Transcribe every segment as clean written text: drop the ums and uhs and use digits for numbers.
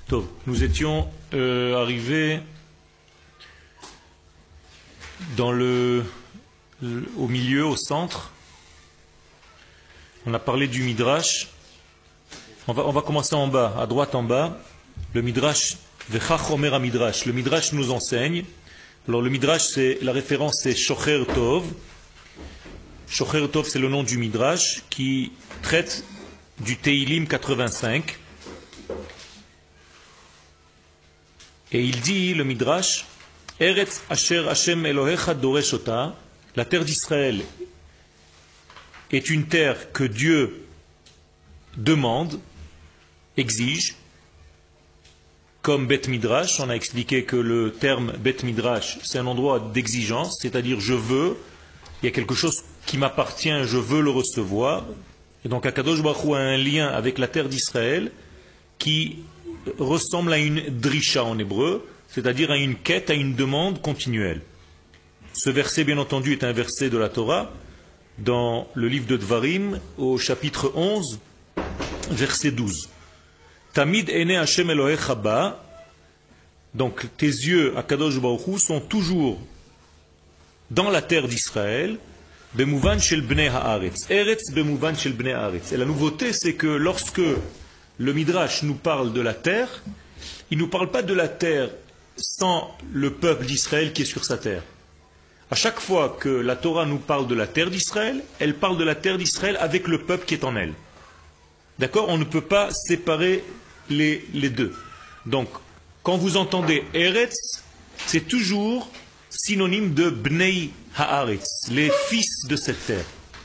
Tov, nous étions arrivés dans au milieu, au centre. On a parlé du Midrash. On va commencer en bas, à droite en bas. Le Midrash, Vechach Omer HaMidrash. Le Midrash nous enseigne. Alors le Midrash, la référence c'est Shocher Tov. Shocher Tov, c'est le nom du Midrash qui traite du Teilim 85. Et il dit, le Midrash, Eretz Asher Hashem Elohecha Doresh Ota, la terre d'Israël est une terre que Dieu demande, exige, comme Bet Midrash. On a expliqué que le terme Bet Midrash, c'est un endroit d'exigence, c'est-à-dire je veux, il y a quelque chose qui m'appartient, je veux le recevoir. Et donc Akadosh Baruch Hu a un lien avec la terre d'Israël qui ressemble à une drisha en hébreu, c'est-à-dire à une quête, à une demande continuelle. Ce verset, bien entendu, est un verset de la Torah, dans le livre de Dvarim, au chapitre 11, verset 12. Tamid ene Hashem Elohecha ba, donc tes yeux, Akadosh Baruch Hu, sont toujours dans la terre d'Israël, bemouvan shel bnei haaretz, eretz bemouvan shel bnei haaretz. Et la nouveauté, c'est que lorsque le Midrash nous parle de la terre, il ne nous parle pas de la terre sans le peuple d'Israël qui est sur sa terre. À chaque fois que la Torah nous parle de la terre d'Israël, elle parle de la terre d'Israël avec le peuple qui est en elle. D'accord? On ne peut pas séparer les deux. Donc, quand vous entendez Eretz, c'est toujours synonyme de Bnei Haaretz, les fils de cette terre.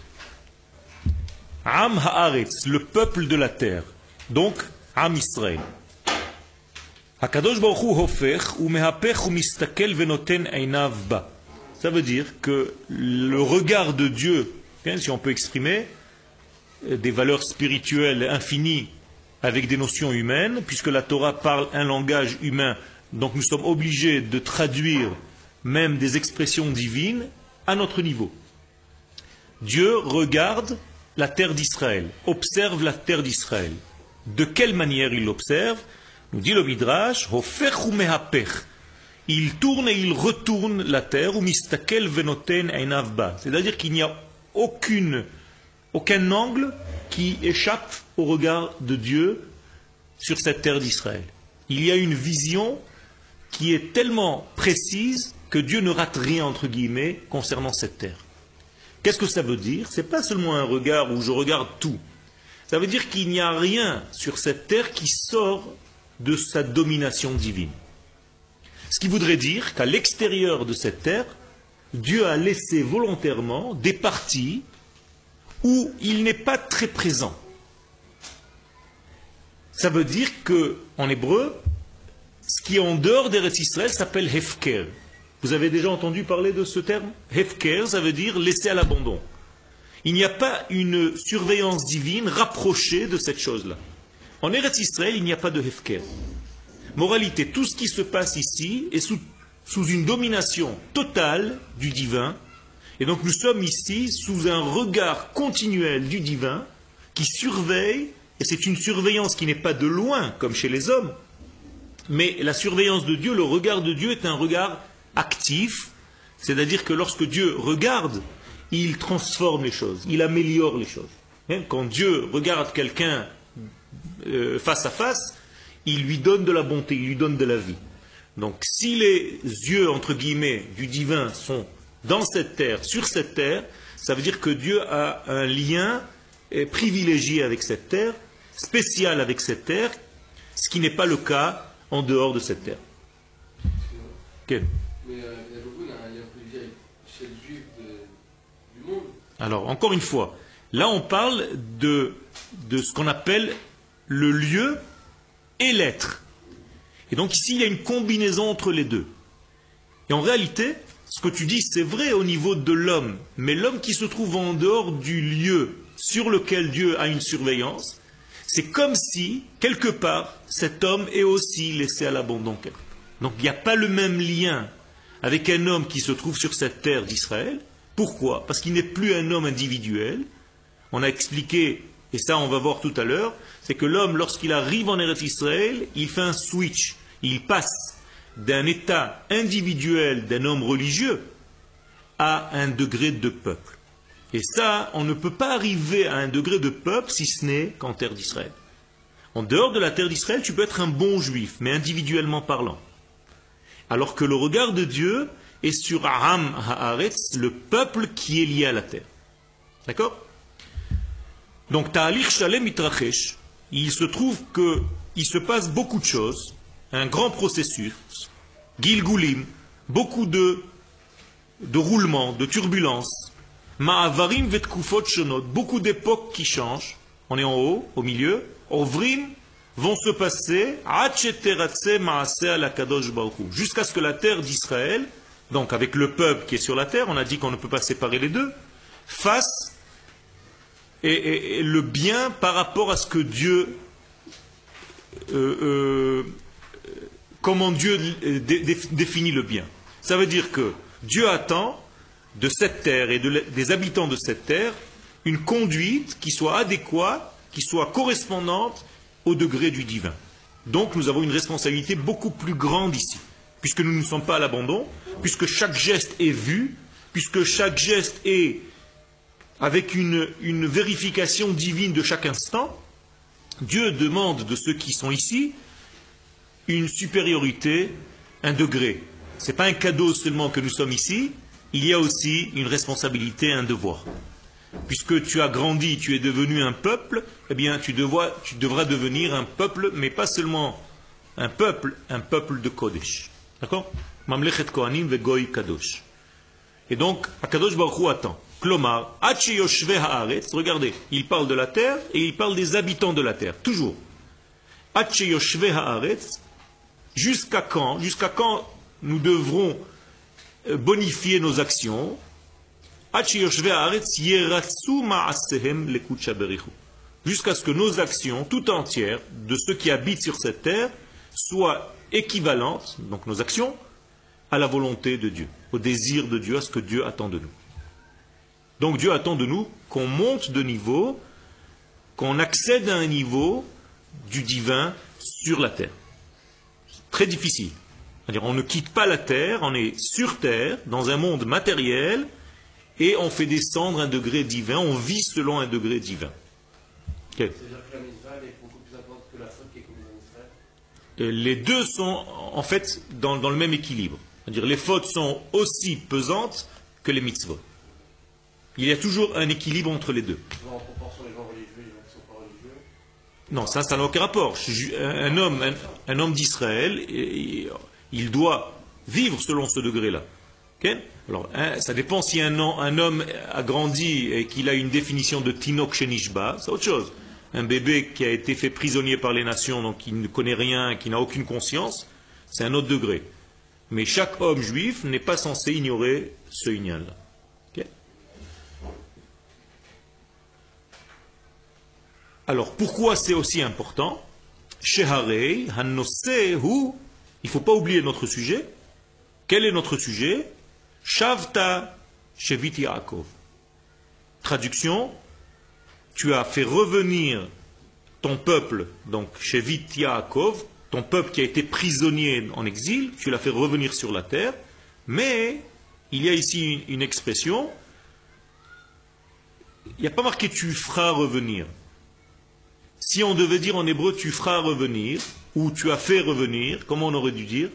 Am Haaretz, le peuple de la terre. Donc, Am Israël. Hakadosh Baruch Hu hofech u mehapech u mistakel venoten einav ba. Ça veut dire que le regard de Dieu, si on peut exprimer, des valeurs spirituelles infinies avec des notions humaines, puisque la Torah parle un langage humain, donc nous sommes obligés de traduire même des expressions divines à notre niveau. Dieu regarde la terre d'Israël, observe la terre d'Israël. De quelle manière il l'observe? Nous dit le Midrash, hofech u mehapech. Il tourne et il retourne la terre, ou mistakel venoten einav ba. C'est-à-dire qu'il n'y a aucun angle qui échappe au regard de Dieu sur cette terre d'Israël. Il y a une vision qui est tellement précise que Dieu ne rate rien, entre guillemets, concernant cette terre. Qu'est-ce que ça veut dire? Ce n'est pas seulement un regard où je regarde tout. Ça veut dire qu'il n'y a rien sur cette terre qui sort de sa domination divine. Ce qui voudrait dire qu'à l'extérieur de cette terre, Dieu a laissé volontairement des parties où il n'est pas très présent. Ça veut dire que, en hébreu, ce qui est en dehors d'Eretz Israël s'appelle Hefker. Vous avez déjà entendu parler de ce terme? Hefker, ça veut dire laisser à l'abandon. Il n'y a pas une surveillance divine rapprochée de cette chose-là. En Eretz Israël, il n'y a pas de Hefker. Moralité, tout ce qui se passe ici est sous une domination totale du divin. Et donc nous sommes ici sous un regard continuel du divin qui surveille, et c'est une surveillance qui n'est pas de loin comme chez les hommes, mais la surveillance de Dieu, le regard de Dieu est un regard actif, c'est-à-dire que lorsque Dieu regarde, il transforme les choses, il améliore les choses. Quand Dieu regarde quelqu'un face à face, il lui donne de la bonté, il lui donne de la vie. Donc si les yeux, entre guillemets, du divin sont dans cette terre, sur cette terre, ça veut dire que Dieu a un lien privilégié avec cette terre, spécial avec cette terre, ce qui n'est pas le cas en dehors de cette terre. Okay. Mais il y a beaucoup d'un lien privilégié chez le juif du monde. Alors, encore une fois, là on parle de ce qu'on appelle le lieu et l'être. Et donc ici, il y a une combinaison entre les deux. Et en réalité, ce que tu dis, c'est vrai au niveau de l'homme, mais l'homme qui se trouve en dehors du lieu sur lequel Dieu a une surveillance, c'est comme si, quelque part, cet homme est aussi laissé à l'abandon. Donc il n'y a pas le même lien avec un homme qui se trouve sur cette terre d'Israël. Pourquoi? Parce qu'il n'est plus un homme individuel. On a expliqué et ça on va voir tout à l'heure, c'est que l'homme, lorsqu'il arrive en Eretz Israël, il fait un switch. Il passe d'un état individuel d'un homme religieux à un degré de peuple. Et ça, on ne peut pas arriver à un degré de peuple si ce n'est qu'en terre d'Israël. En dehors de la terre d'Israël, tu peux être un bon juif, mais individuellement parlant. Alors que le regard de Dieu est sur Am Haaretz, le peuple qui est lié à la terre. D'accord? Donc, Ta'alich Shalem Mitrachesh, il se trouve qu'il se passe beaucoup de choses, un grand processus, Gilgulim, beaucoup de roulements, de turbulences, Ma'avarim vetkufot shonot, beaucoup d'époques qui changent, on est en haut, au milieu, Ovrim vont se passer jusqu'à ce que la terre d'Israël, donc avec le peuple qui est sur la terre, on a dit qu'on ne peut pas séparer les deux, fasse et le bien par rapport à ce que Dieu, comment Dieu définit le bien. Ça veut dire que Dieu attend de cette terre et des habitants de cette terre une conduite qui soit adéquate, qui soit correspondante au degré du divin. Donc nous avons une responsabilité beaucoup plus grande ici, puisque nous ne sommes pas à l'abandon, puisque chaque geste est vu, puisque chaque geste est avec une vérification divine de chaque instant. Dieu demande de ceux qui sont ici une supériorité, un degré. Ce n'est pas un cadeau seulement que nous sommes ici, il y a aussi une responsabilité, un devoir. Puisque tu as grandi, tu es devenu un peuple, eh bien tu devras devenir un peuple, mais pas seulement un peuple de Kodesh. D'accord? Mamlechet Kohanim ve Goy Kadosh. Et donc, Akadosh Baruch Hu attend. Klomar, Hachi Yoshve Haaretz, regardez, il parle de la terre et il parle des habitants de la terre, toujours. Hachi Yoshve Haaretz, jusqu'à quand nous devrons bonifier nos actions? Jusqu'à ce que nos actions, tout entières, de ceux qui habitent sur cette terre, soient équivalentes, donc nos actions, à la volonté de Dieu, au désir de Dieu, à ce que Dieu attend de nous. Donc Dieu attend de nous qu'on monte de niveau, qu'on accède à un niveau du divin sur la terre. C'est très difficile. C'est-à-dire, on ne quitte pas la terre, on est sur terre, dans un monde matériel, et on fait descendre un degré divin, on vit selon un degré divin. Okay. C'est-à-dire que la mitzvah est beaucoup plus importante que la faute qui est commise en Israël? Les deux sont en fait dans le même équilibre. C'est-à-dire les fautes sont aussi pesantes que les mitzvot. Il y a toujours un équilibre entre les deux. En proportion les gens religieux et les gens qui ne sont pas religieux? Non, ça n'a aucun rapport. Un homme d'Israël, il doit vivre selon ce degré-là. Okay? Alors, ça dépend si un homme a grandi et qu'il a une définition de Tinok Shenishba, c'est autre chose. Un bébé qui a été fait prisonnier par les nations, donc qui ne connaît rien, qui n'a aucune conscience, c'est un autre degré. Mais chaque homme juif n'est pas censé ignorer ce inyan-là. Okay? Alors, pourquoi c'est aussi important? Sheharei, Hannosehu, il ne faut pas oublier notre sujet. Quel est notre sujet? Shavta Shevit Yaakov. Traduction, tu as fait revenir ton peuple, donc Shevit Yaakov, ton peuple qui a été prisonnier en exil, tu l'as fait revenir sur la terre, mais il y a ici une expression, il n'y a pas marqué tu feras revenir. Si on devait dire en hébreu tu feras revenir, ou tu as fait revenir, comment on aurait dû dire?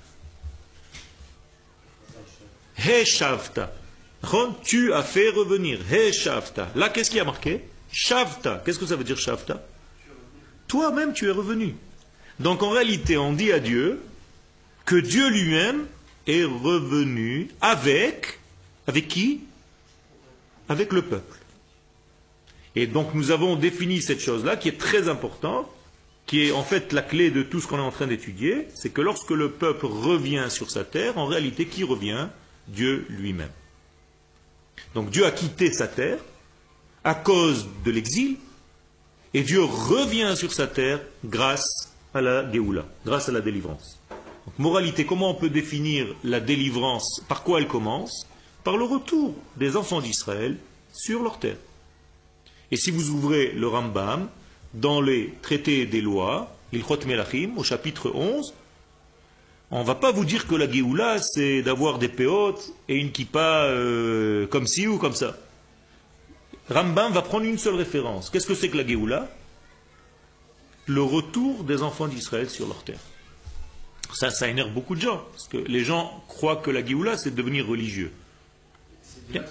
He shavta. Tu as fait revenir. He shavta. Là, qu'est-ce qui a marqué? Shavta. Qu'est-ce que ça veut dire shavta? Toi-même, tu es revenu. Donc en réalité, on dit à Dieu que Dieu lui-même est revenu avec qui? Avec le peuple. Et donc nous avons défini cette chose-là qui est très importante, qui est en fait la clé de tout ce qu'on est en train d'étudier, c'est que lorsque le peuple revient sur sa terre, en réalité, qui revient? Dieu lui-même. Donc Dieu a quitté sa terre à cause de l'exil, et Dieu revient sur sa terre grâce à la Géoula, grâce à la délivrance. Donc, moralité, comment on peut définir la délivrance? Par quoi elle commence? Par le retour des enfants d'Israël sur leur terre. Et si vous ouvrez le Rambam, dans les traités des lois, l'Ilchot Melachim, au chapitre 11, on ne va pas vous dire que la Géoula, c'est d'avoir des péotes et une kippa comme ci ou comme ça. Rambam va prendre une seule référence. Qu'est-ce que c'est que la Géoula? Le retour des enfants d'Israël sur leur terre. Ça énerve beaucoup de gens, parce que les gens croient que la Géoula, c'est devenir religieux. Bien.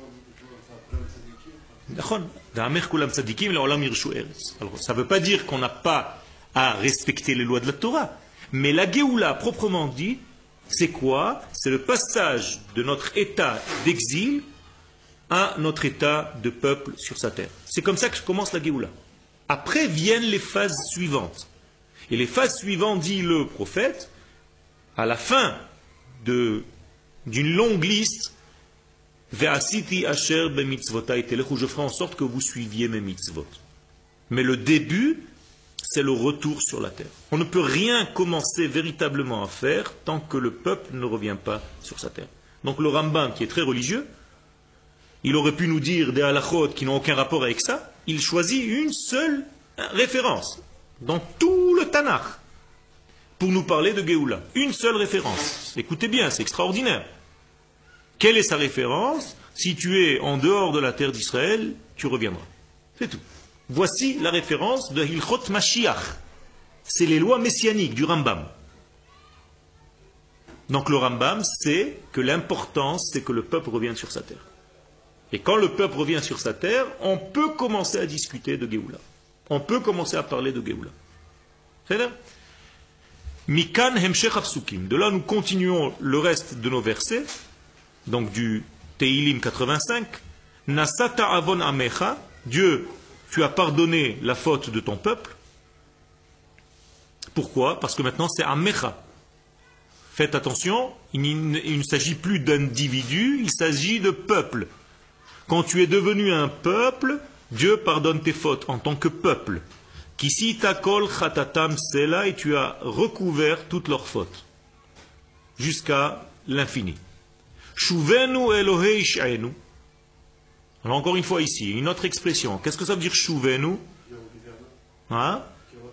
Alors, ça ne veut pas dire qu'on n'a pas à respecter les lois de la Torah, mais la Géoula, proprement dit, c'est quoi? C'est le passage de notre état d'exil à notre état de peuple sur sa terre. C'est comme ça que commence la Géoula. Après viennent les phases suivantes. Et les phases suivantes, dit le prophète, à la fin d'une longue liste, Ve'asiti asher bemitzvotai telech, où je ferai en sorte que vous suiviez mes mitzvot. Mais le début, c'est le retour sur la terre. On ne peut rien commencer véritablement à faire tant que le peuple ne revient pas sur sa terre. Donc le Rambam, qui est très religieux, il aurait pu nous dire des halachot qui n'ont aucun rapport avec ça. Il choisit une seule référence dans tout le Tanakh pour nous parler de Géoula. Une seule référence. Écoutez bien, c'est extraordinaire. Quelle est sa référence? Si tu es en dehors de la terre d'Israël, tu reviendras. C'est tout. Voici la référence de Hilchot Mashiach. C'est les lois messianiques du Rambam. Donc le Rambam sait que l'importance, c'est que le peuple revienne sur sa terre. Et quand le peuple revient sur sa terre, on peut commencer à discuter de Géoula. On peut commencer à parler de Géoula. C'est là. Mikan hemshech hapsukim. De là, nous continuons le reste de nos versets. Donc du Teilim 85. Nasata avon amecha. Dieu, tu as pardonné la faute de ton peuple. Pourquoi? Parce que maintenant c'est amecha. Faites attention, il ne s'agit plus d'individu, il s'agit de peuple. Quand tu es devenu un peuple, Dieu pardonne tes fautes en tant que peuple. Kisi takol chatatam sela, et tu as recouvert toutes leurs fautes. Jusqu'à l'infini. Shuvenu Elohei Ish'enu. Alors encore une fois ici, une autre expression. Qu'est-ce que ça veut dire Shuvenu? Hein?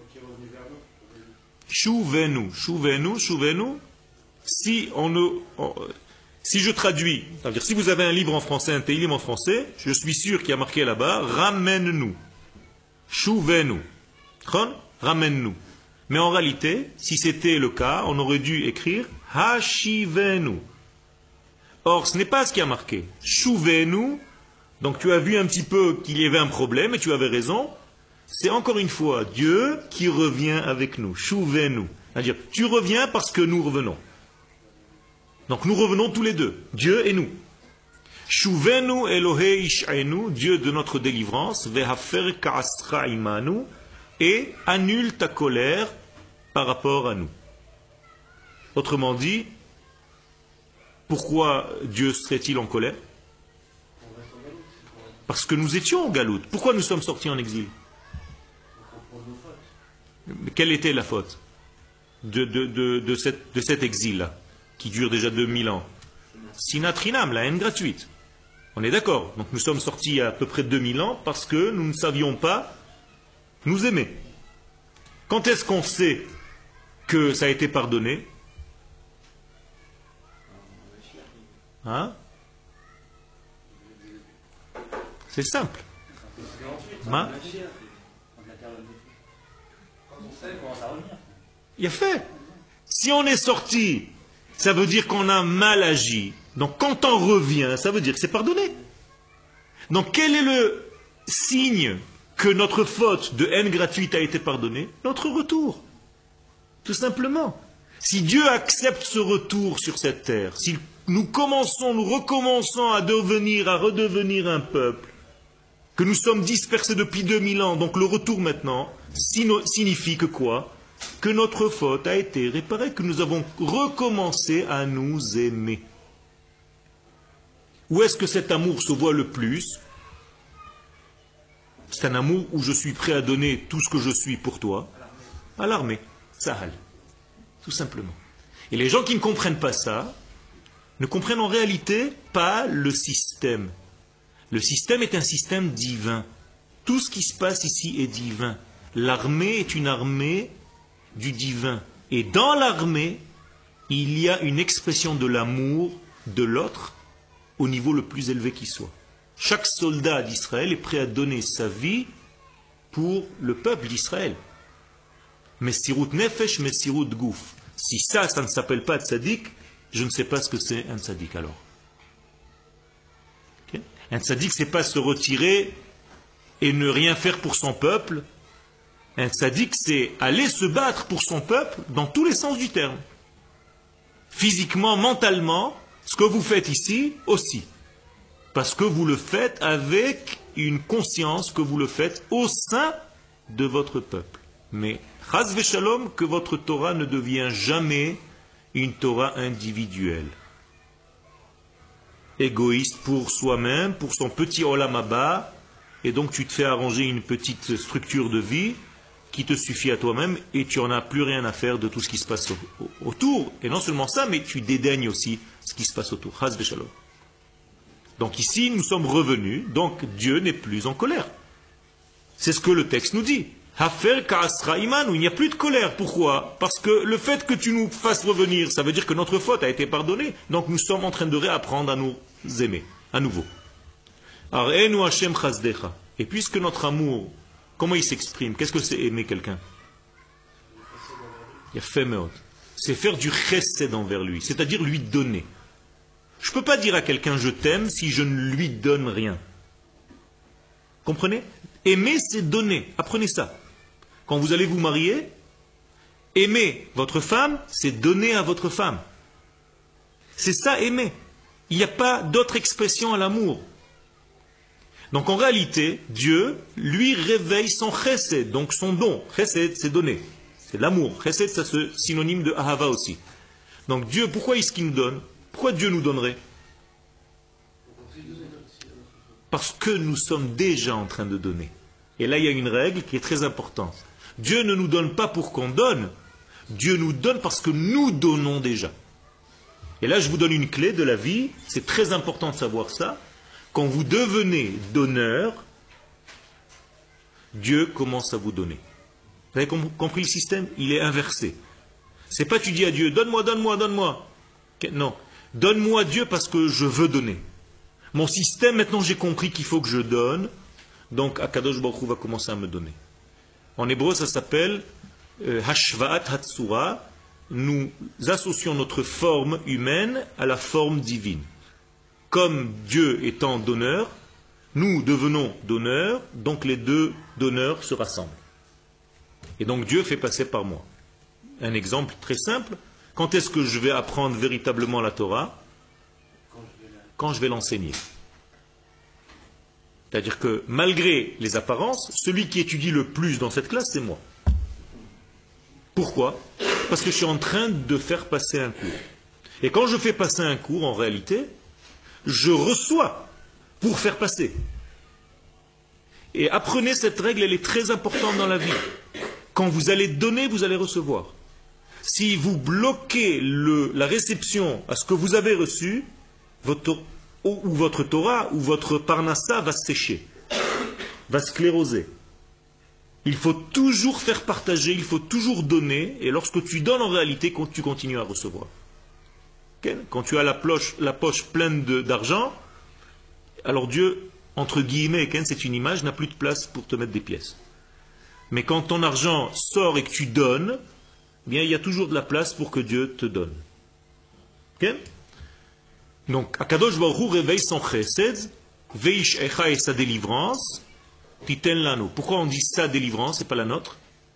Shuvenu, Shuvenu, Shuvenu. Si je traduis, c'est-à-dire si vous avez un livre en français, un Teilim en français, je suis sûr qu'il y a marqué là-bas, ramène-nous. Shuvenu. Ramène-nous. Mais en réalité, si c'était le cas, on aurait dû écrire Hashivenu. Or, ce n'est pas ce qui a marqué. Shuvenu, donc tu as vu un petit peu qu'il y avait un problème et tu avais raison. C'est encore une fois Dieu qui revient avec nous. Shuvenu. C'est-à-dire, tu reviens parce que nous revenons. Donc nous revenons tous les deux, Dieu et nous. Shuvenu Elohei Ish'enu, Dieu de notre délivrance, vehafer ka'asra imanu, et annule ta colère par rapport à nous. Autrement dit, pourquoi Dieu serait-il en colère? Parce que nous étions en galoute. Pourquoi nous sommes sortis en exil? Mais quelle était la faute de cet exil-là, qui dure déjà 2000 ans? Sinatrinam, la haine gratuite. On est d'accord. Donc nous sommes sortis il y a à peu près 2000 ans parce que nous ne savions pas nous aimer. Quand est-ce qu'on sait que ça a été pardonné? Hein? C'est simple. Hein? Il a fait. Si on est sorti, ça veut dire qu'on a mal agi. Donc quand on revient, ça veut dire que c'est pardonné. Donc quel est le signe que notre faute de haine gratuite a été pardonnée? Notre retour. Tout simplement. Si Dieu accepte ce retour sur cette terre, si nous recommençons à redevenir un peuple, que nous sommes dispersés depuis 2000 ans, donc le retour maintenant signifie que quoi? Que notre faute a été réparée, que nous avons recommencé à nous aimer. Où est-ce que cet amour se voit le plus? C'est un amour où je suis prêt à donner tout ce que je suis pour toi, à l'armée, Sahal, tout simplement. Et les gens qui ne comprennent pas ça, ne comprennent en réalité pas le système. Le système est un système divin. Tout ce qui se passe ici est divin. L'armée est une armée du divin. Et dans l'armée, il y a une expression de l'amour de l'autre au niveau le plus élevé qui soit. Chaque soldat d'Israël est prêt à donner sa vie pour le peuple d'Israël. Messirut nefesh, messirut gouf. Si ça ne s'appelle pas tzaddik, je ne sais pas ce que c'est un tzaddik alors. Okay? Un tzaddik, c'est pas se retirer et ne rien faire pour son peuple. Un tzaddik, c'est aller se battre pour son peuple dans tous les sens du terme. Physiquement, mentalement, ce que vous faites ici aussi. Parce que vous le faites avec une conscience que vous le faites au sein de votre peuple. Mais, chas v'shalom, que votre Torah ne devient jamais une Torah individuelle. Égoïste pour soi-même, pour son petit olam haba, et donc tu te fais arranger une petite structure de vie qui te suffit à toi-même et tu n'en as plus rien à faire de tout ce qui se passe autour. Et non seulement ça, mais tu dédaignes aussi ce qui se passe autour. Chas v'shalom. Donc ici, nous sommes revenus, donc Dieu n'est plus en colère. C'est ce que le texte nous dit. Hafer ka'asra imanu, il n'y a plus de colère. Pourquoi? Parce que le fait que tu nous fasses revenir, ça veut dire que notre faute a été pardonnée. Donc nous sommes en train de réapprendre à nous aimer, à nouveau. Ar'enu Hashem chasdecha. Et puisque notre amour, comment il s'exprime? Qu'est-ce que c'est aimer quelqu'un? C'est faire du chesed envers lui, c'est-à-dire lui donner. Je ne peux pas dire à quelqu'un je t'aime si je ne lui donne rien. Comprenez? Aimer, c'est donner. Apprenez ça. Quand vous allez vous marier, aimer votre femme, c'est donner à votre femme. C'est ça, aimer. Il n'y a pas d'autre expression à l'amour. Donc en réalité, Dieu, lui, réveille son chesed, donc son don. Chesed, c'est donner. C'est l'amour. Chesed, c'est synonyme de ahava aussi. Donc Dieu, pourquoi est-ce qu'il nous donne? Pourquoi Dieu nous donnerait? Parce que nous sommes déjà en train de donner. Et là, il y a une règle qui est très importante. Dieu ne nous donne pas pour qu'on donne. Dieu nous donne parce que nous donnons déjà. Et là, je vous donne une clé de la vie. C'est très important de savoir ça. Quand vous devenez donneur, Dieu commence à vous donner. Vous avez compris le système? Il est inversé. C'est pas tu dis à Dieu, donne-moi, donne-moi, donne-moi. Non. Donne-moi Dieu parce que je veux donner. Mon système, maintenant j'ai compris qu'il faut que je donne, donc Akadosh Baruch Hu va commencer à me donner. En hébreu, ça s'appelle Hashvaat Hatsura. Nous associons notre forme humaine à la forme divine. Comme Dieu étant donneur, nous devenons donneurs, donc les deux donneurs se rassemblent. Et donc Dieu fait passer par moi. Un exemple très simple. Quand est-ce que je vais apprendre véritablement la Torah? Quand je vais l'enseigner. C'est-à-dire que malgré les apparences, celui qui étudie le plus dans cette classe, c'est moi. Pourquoi? Parce que je suis en train de faire passer un cours. Et quand je fais passer un cours, en réalité, je reçois pour faire passer. Et apprenez cette règle, elle est très importante dans la vie. Quand vous allez donner, vous allez recevoir. Si vous bloquez la réception à ce que vous avez reçu, votre Torah ou votre Parnassa va sécher, va scléroser. Il faut toujours faire partager, il faut toujours donner, et lorsque tu donnes en réalité, tu continues à recevoir. Quand tu as la poche pleine d'argent, alors Dieu, entre guillemets, c'est une image, n'a plus de place pour te mettre des pièces. Mais quand ton argent sort et que tu donnes, eh bien, il y a toujours de la place pour que Dieu te donne. Okay? Donc, Akadosh Baruch Hu réveille son chesed, veish echa et sa délivrance, titen lano. Pourquoi on dit sa délivrance et pas la nôtre?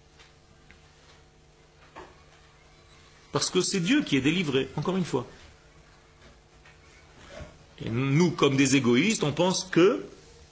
Parce que c'est Dieu qui est délivré, encore une fois. Et nous, comme des égoïstes, on pense qu'à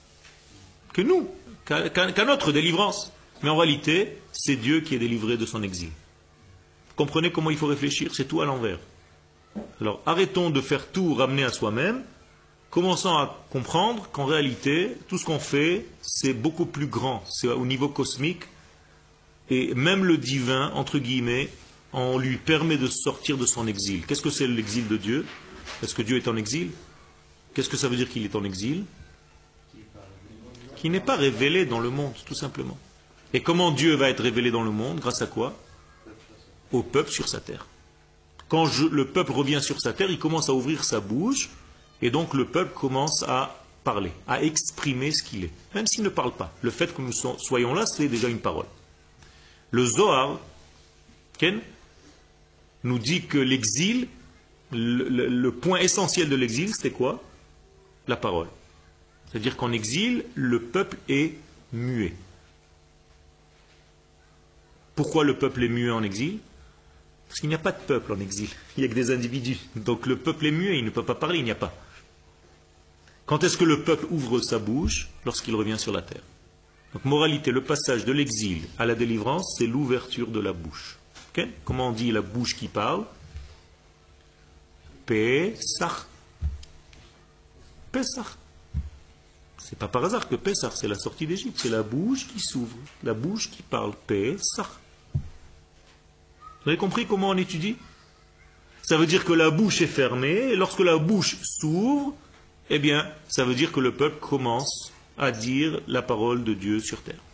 notre délivrance. Mais en réalité, c'est Dieu qui est délivré de son exil. Comprenez comment il faut réfléchir? C'est tout à l'envers. Alors arrêtons de faire tout ramener à soi-même, commençons à comprendre qu'en réalité, tout ce qu'on fait, c'est beaucoup plus grand, c'est au niveau cosmique, et même le divin, entre guillemets, on lui permet de sortir de son exil. Qu'est-ce que c'est l'exil de Dieu? Est-ce que Dieu est en exil? Qu'est-ce que ça veut dire qu'il est en exil? qui n'est pas révélé dans le monde, tout simplement. Et comment Dieu va être révélé dans le monde? Grâce à quoi? Au peuple sur sa terre. Quand le peuple revient sur sa terre, il commence à ouvrir sa bouche, et donc le peuple commence à parler, à exprimer ce qu'il est, même s'il ne parle pas. Le fait que nous soyons là, c'est déjà une parole. Le Zohar, Ken, nous dit que l'exil, le point essentiel de l'exil, c'était quoi? La parole. C'est-à-dire qu'en exil, le peuple est muet. Pourquoi le peuple est muet en exil? Parce qu'il n'y a pas de peuple en exil, il n'y a que des individus. Donc le peuple est muet, il ne peut pas parler, il n'y a pas. Quand est-ce que le peuple ouvre sa bouche? Lorsqu'il revient sur la terre. Donc moralité, le passage de l'exil à la délivrance, c'est l'ouverture de la bouche. Okay? Comment on dit la bouche qui parle? Pesach. Pesach. C'est pas par hasard que Pesach, c'est la sortie d'Égypte, c'est la bouche qui s'ouvre, la bouche qui parle. Pesach. Vous avez compris comment on étudie? Ça veut dire que la bouche est fermée, et lorsque la bouche s'ouvre, eh bien, ça veut dire que le peuple commence à dire la parole de Dieu sur terre.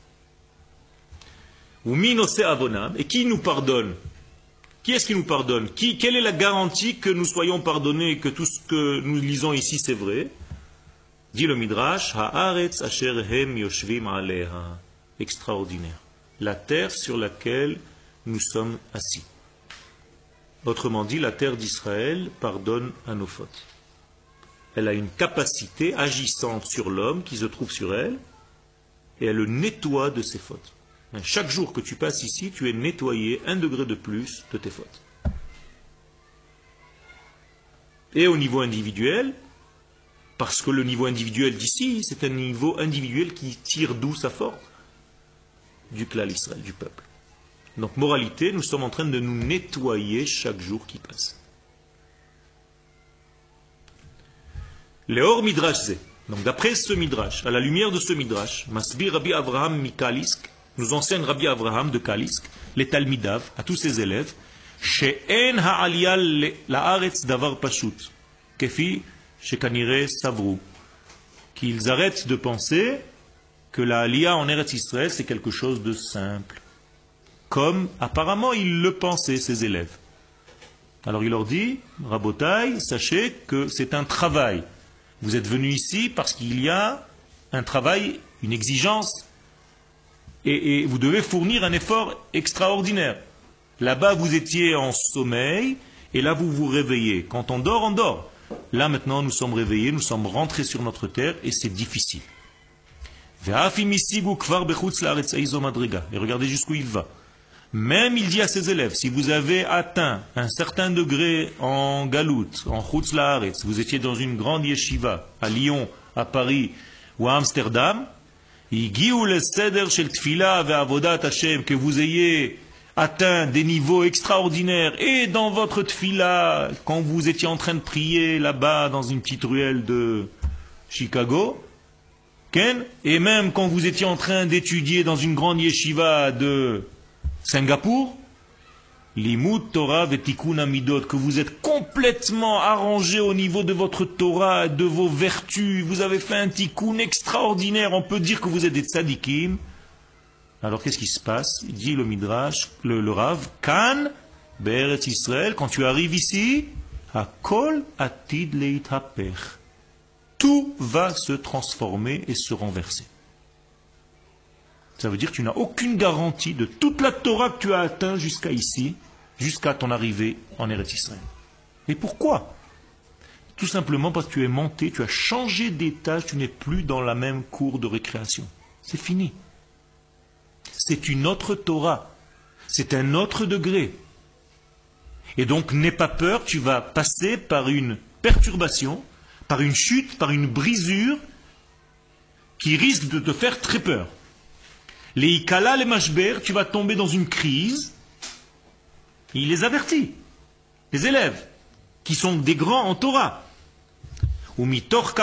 Et qui nous pardonne? Qui est-ce qui nous pardonne? Quelle est la garantie que nous soyons pardonnés et que tout ce que nous lisons ici c'est vrai? Dit le Midrash, Haaretz asher hem yoshvim aleha. Extraordinaire. La terre sur laquelle nous sommes assis. Autrement dit, la terre d'Israël pardonne à nos fautes. Elle a une capacité agissante sur l'homme qui se trouve sur elle, et elle le nettoie de ses fautes. Chaque jour que tu passes ici, tu es nettoyé 1 degré de plus de tes fautes. Et au niveau individuel, parce que le niveau individuel d'ici, c'est un niveau individuel qui tire d'où sa force? Du klal Israël, du peuple. Donc, moralité, nous sommes en train de nous nettoyer chaque jour qui passe. Léor Midrash Zé. Donc, d'après ce Midrash, à la lumière de ce Midrash, Masbir Rabbi Avraham Mikalisk, nous enseigne Rabbi Avraham de Kalisk, les Talmidav, à tous ses élèves, She'en ha'aliyah la'aretz davar pashut, kefi shekanire savru, qu'ils arrêtent de penser que la aliyah en Eretz Israël, c'est quelque chose de simple. Comme apparemment ils le pensaient, ses élèves. Alors il leur dit, Rabotai, sachez que c'est un travail. Vous êtes venus ici parce qu'il y a un travail, une exigence, et vous devez fournir un effort extraordinaire. Là-bas, vous étiez en sommeil, et là, vous vous réveillez. Quand on dort, on dort. Là, maintenant, nous sommes réveillés, nous sommes rentrés sur notre terre, et c'est difficile. Et regardez jusqu'où il va. Même il dit à ses élèves, si vous avez atteint un certain degré en Galout, en Chutz Laaretz, vous étiez dans une grande yeshiva, à Lyon, à Paris ou à Amsterdam, que vous ayez atteint des niveaux extraordinaires, et dans votre tfila, quand vous étiez en train de prier là-bas dans une petite ruelle de Chicago, et même quand vous étiez en train d'étudier dans une grande yeshiva de Singapour, Limud Torah vetikun amidot, que vous êtes complètement arrangé au niveau de votre Torah, de vos vertus, vous avez fait un tikkun extraordinaire, on peut dire que vous êtes des tzadikim. Alors qu'est-ce qui se passe? Il dit le Midrash, le Rav, Kan, Be'eretz Israël, quand tu arrives ici, Hakol atid leithaper. Tout va se transformer et se renverser. Ça veut dire que tu n'as aucune garantie de toute la Torah que tu as atteint jusqu'à ici, jusqu'à ton arrivée en Eretz Israël. Et pourquoi? Tout simplement parce que tu es monté, tu as changé d'étage, tu n'es plus dans la même cour de récréation. C'est fini. C'est une autre Torah. C'est un autre degré. Et donc, n'aie pas peur, tu vas passer par une perturbation, par une chute, par une brisure qui risque de te faire très peur. Les Ikala, les Mashber, tu vas tomber dans une crise. Il les avertit, les élèves, qui sont des grands en Torah. Mais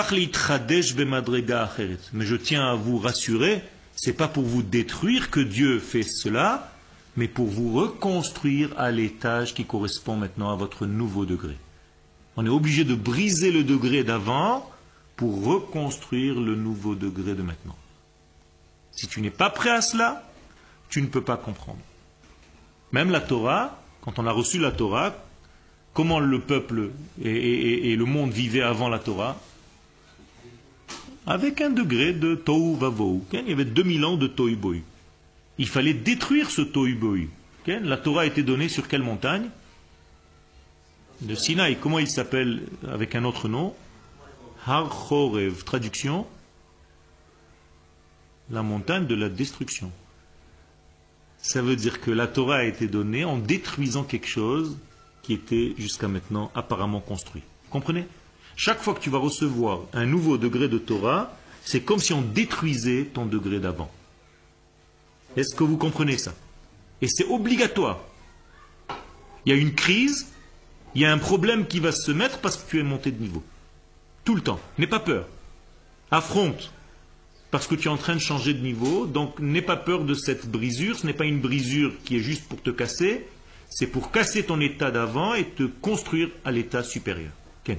je tiens à vous rassurer, c'est pas pour vous détruire que Dieu fait cela, mais pour vous reconstruire à l'étage qui correspond maintenant à votre nouveau degré. On est obligé de briser le degré d'avant pour reconstruire le nouveau degré de maintenant. Si tu n'es pas prêt à cela, tu ne peux pas comprendre. Même la Torah, quand on a reçu la Torah, comment le peuple et le monde vivaient avant la Torah? Avec un degré de tohu vavohu. Il y avait 2000 ans de tohu bohu. Il fallait détruire ce tohu bohu. La Torah a été donnée sur quelle montagne? De Sinaï. Comment il s'appelle avec un autre nom? Har Chorev. Traduction: la montagne de la destruction. Ça veut dire que la Torah a été donnée en détruisant quelque chose qui était jusqu'à maintenant apparemment construit. Vous comprenez? Chaque fois que tu vas recevoir un nouveau degré de Torah, c'est comme si on détruisait ton degré d'avant. Est-ce que vous comprenez ça? Et c'est obligatoire. Il y a une crise, il y a un problème qui va se mettre parce que tu es monté de niveau. Tout le temps. N'aie pas peur. Affronte. Parce que tu es en train de changer de niveau, donc n'aie pas peur de cette brisure. Ce n'est pas une brisure qui est juste pour te casser, c'est pour casser ton état d'avant et te construire à l'état supérieur. Ken.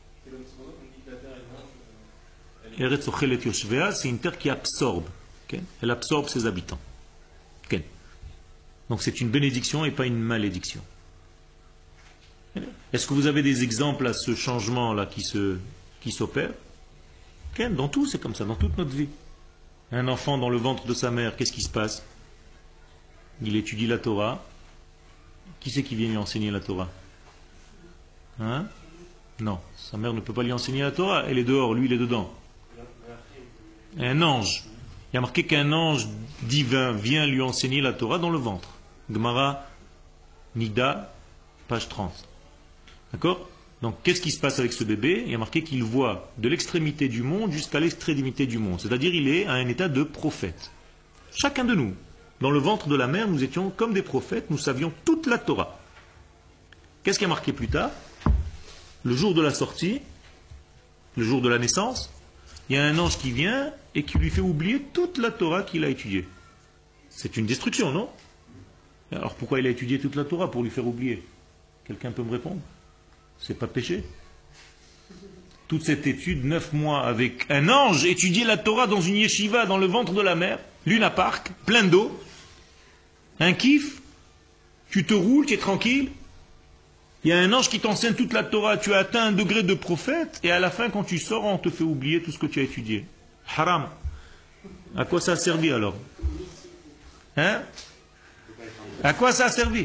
C'est une terre qui absorbe. Ken. Elle absorbe ses habitants. Ken. Donc c'est une bénédiction et pas une malédiction. Est-ce que vous avez des exemples à ce changement-là qui s'opère? Dans tout, c'est comme ça, dans toute notre vie. Un enfant dans le ventre de sa mère, qu'est-ce qui se passe? Il étudie la Torah. Qui c'est qui vient lui enseigner la Torah? Hein? Non, sa mère ne peut pas lui enseigner la Torah. Elle est dehors, lui il est dedans. Un ange. Il y a marqué qu'un ange divin vient lui enseigner la Torah dans le ventre. Gemara, Nida, page 30. D'accord? Donc, qu'est-ce qui se passe avec ce bébé? Il y a marqué qu'il voit de l'extrémité du monde jusqu'à l'extrémité du monde. C'est-à-dire, il est à un état de prophète. Chacun de nous, dans le ventre de la mère, nous étions comme des prophètes, nous savions toute la Torah. Qu'est-ce qui a marqué plus tard? Le jour de la sortie, le jour de la naissance, il y a un ange qui vient et qui lui fait oublier toute la Torah qu'il a étudiée. C'est une destruction, non? Alors, pourquoi il a étudié toute la Torah? Pour lui faire oublier? Quelqu'un peut me répondre? C'est pas péché. Toute cette étude, 9 mois avec un ange, étudier la Torah dans une yeshiva, dans le ventre de la mer, Luna Park, plein d'eau, un kiff, tu te roules, tu es tranquille, il y a un ange qui t'enseigne toute la Torah, tu as atteint un degré de prophète, et à la fin, quand tu sors, on te fait oublier tout ce que tu as étudié. Haram. À quoi ça a servi alors? Hein? À quoi ça a servi?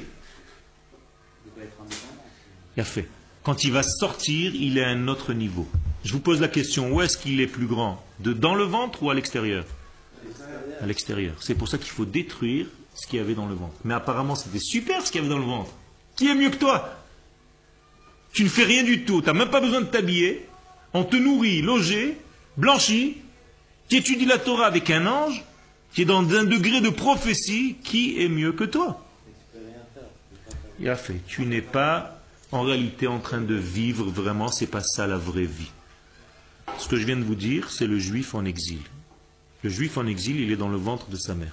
Il a fait. Quand il va sortir, il est à un autre niveau. Je vous pose la question, où est-ce qu'il est plus grand? Dans le ventre ou à l'extérieur? À l'extérieur. C'est pour ça qu'il faut détruire ce qu'il y avait dans le ventre. Mais apparemment, c'était super ce qu'il y avait dans le ventre. Qui est mieux que toi? Tu ne fais rien du tout. Tu n'as même pas besoin de t'habiller. On te nourrit, logé, blanchi. Tu étudies la Torah avec un ange. Tu es dans un degré de prophétie. Qui est mieux que toi? Il a fait. Tu n'es pas en réalité en train de vivre vraiment, c'est pas ça la vraie vie. Ce que je viens de vous dire, c'est le juif en exil. Le juif en exil, il est dans le ventre de sa mère.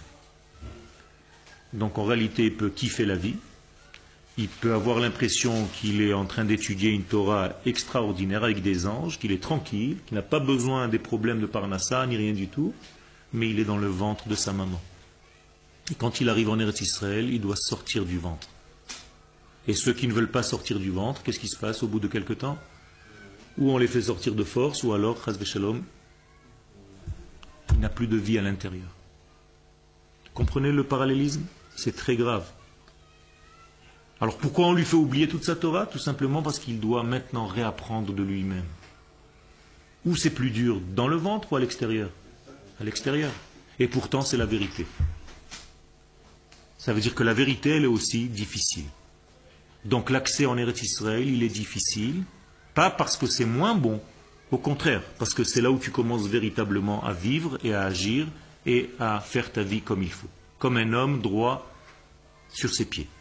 Donc en réalité, il peut kiffer la vie. Il peut avoir l'impression qu'il est en train d'étudier une Torah extraordinaire avec des anges, qu'il est tranquille, qu'il n'a pas besoin des problèmes de Parnassa, ni rien du tout, mais il est dans le ventre de sa maman. Et quand il arrive en Eretz Israël, il doit sortir du ventre. Et ceux qui ne veulent pas sortir du ventre, qu'est-ce qui se passe au bout de quelque temps? Ou on les fait sortir de force, ou alors, chas v'shalom, il n'a plus de vie à l'intérieur. Comprenez le parallélisme? C'est très grave. Alors pourquoi on lui fait oublier toute sa Torah? Tout simplement parce qu'il doit maintenant réapprendre de lui-même. Où c'est plus dur? Dans le ventre ou à l'extérieur? À l'extérieur. Et pourtant c'est la vérité. Ça veut dire que la vérité, elle est aussi difficile. Donc l'accès en Eretz Israël, il est difficile, pas parce que c'est moins bon, au contraire, parce que c'est là où tu commences véritablement à vivre et à agir et à faire ta vie comme il faut, comme un homme droit sur ses pieds.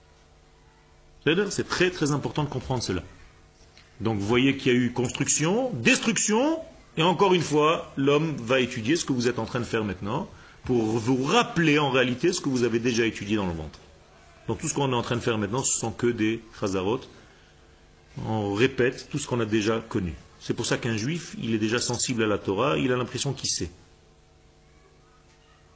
C'est très très important de comprendre cela. Donc vous voyez qu'il y a eu construction, destruction, et encore une fois, l'homme va étudier ce que vous êtes en train de faire maintenant, pour vous rappeler en réalité ce que vous avez déjà étudié dans le ventre. Donc tout ce qu'on est en train de faire maintenant, ce sont que des chazarot. On répète tout ce qu'on a déjà connu. C'est pour ça qu'un juif, il est déjà sensible à la Torah, il a l'impression qu'il sait.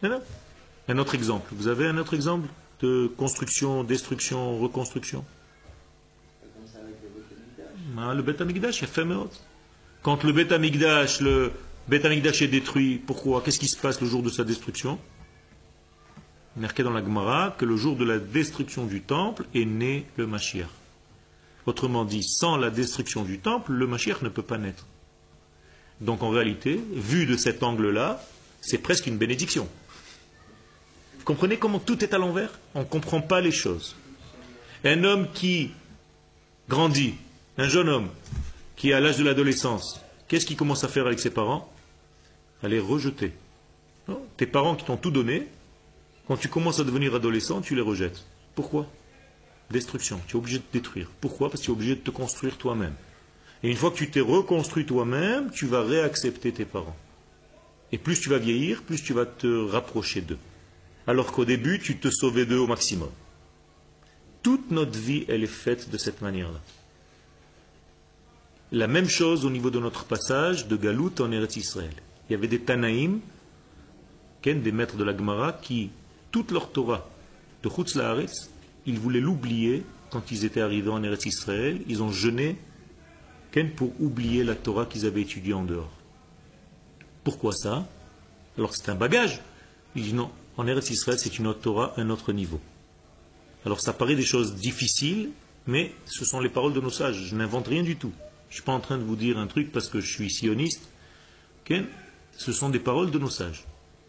Non. Un autre exemple. Vous avez un autre exemple de construction, destruction, reconstruction? Comme ça avec le Beth Amikdash. Le Beth Amikdash, il fait meurtre. Quand le Beth Amikdash est détruit, pourquoi? Qu'est-ce qui se passe le jour de sa destruction? Il est marqué dans la Gemara que le jour de la destruction du temple est né le Mashiach. Autrement dit, sans la destruction du temple, le Mashiach ne peut pas naître. Donc en réalité, vu de cet angle-là, c'est presque une bénédiction. Vous comprenez comment tout est à l'envers? On ne comprend pas les choses. Un homme qui grandit, un jeune homme qui est à l'âge de l'adolescence, qu'est-ce qu'il commence à faire avec ses parents? À les rejeter. Non, tes parents qui t'ont tout donné, quand tu commences à devenir adolescent, tu les rejettes. Pourquoi? Destruction. Tu es obligé de détruire. Pourquoi? Parce que tu es obligé de te construire toi-même. Et une fois que tu t'es reconstruit toi-même, tu vas réaccepter tes parents. Et plus tu vas vieillir, plus tu vas te rapprocher d'eux. Alors qu'au début, tu te sauvais d'eux au maximum. Toute notre vie, elle est faite de cette manière-là. La même chose au niveau de notre passage de Galout en Eretz Israël. Il y avait des Tanaïm, des maîtres de la Gemara, qui, toute leur Torah de Chutz La'aretz, ils voulaient l'oublier quand ils étaient arrivés en Eretz Israël. Ils ont jeûné pour oublier la Torah qu'ils avaient étudiée en dehors. Pourquoi ça? Alors c'est un bagage. Il dit non, en Eretz Israël c'est une autre Torah, un autre niveau. Alors ça paraît des choses difficiles, mais ce sont les paroles de nos sages. Je n'invente rien du tout. Je ne suis pas en train de vous dire un truc parce que je suis sioniste. Ce sont des paroles de nos sages.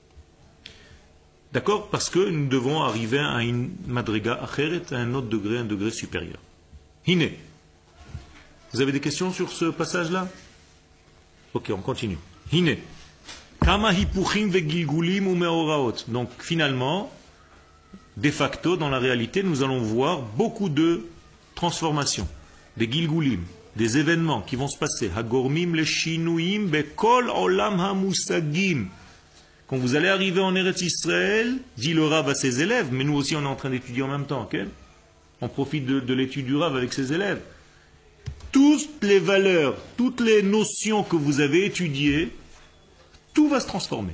D'accord? Parce que nous devons arriver à une madriga acheret, à un autre degré, un degré supérieur. Hine. Vous avez des questions sur ce passage-là? Ok, on continue. Hine. Kama hipuchim vegilgulim umeoraot. Donc finalement, de facto, dans la réalité, nous allons voir beaucoup de transformations, des gilgulim, des événements qui vont se passer. Hagormim le shinuim bekol olam hamusagim. Quand vous allez arriver en Eretz Israël, dit le Rav à ses élèves, mais nous aussi on est en train d'étudier en même temps, okay? On profite de l'étude du Rav avec ses élèves. Toutes les valeurs, toutes les notions que vous avez étudiées, tout va se transformer.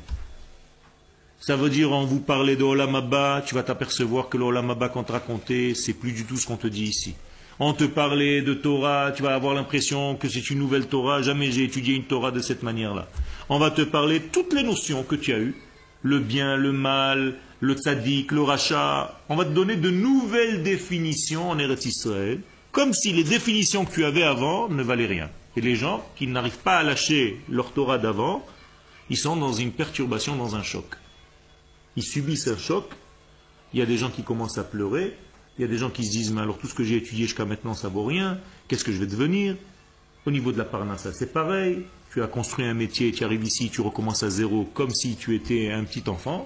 Ça veut dire, on vous parlait de Olam Haba, tu vas t'apercevoir que le Olam Haba qu'on te racontait, c'est plus du tout ce qu'on te dit ici. On te parlait de Torah, tu vas avoir l'impression que c'est une nouvelle Torah, jamais j'ai étudié une Torah de cette manière-là. On va te parler de toutes les notions que tu as eues, le bien, le mal, le tzaddik, le rachat. On va te donner de nouvelles définitions en Eretz Israël, comme si les définitions que tu avais avant ne valaient rien. Et les gens qui n'arrivent pas à lâcher leur Torah d'avant, ils sont dans une perturbation, dans un choc. Ils subissent un choc, il y a des gens qui commencent à pleurer, il y a des gens qui se disent, mais alors tout ce que j'ai étudié jusqu'à maintenant, ça vaut rien, qu'est-ce que je vais devenir? Au niveau de la parnassa, c'est pareil, tu as construit un métier, tu arrives ici, tu recommences à zéro, comme si tu étais un petit enfant.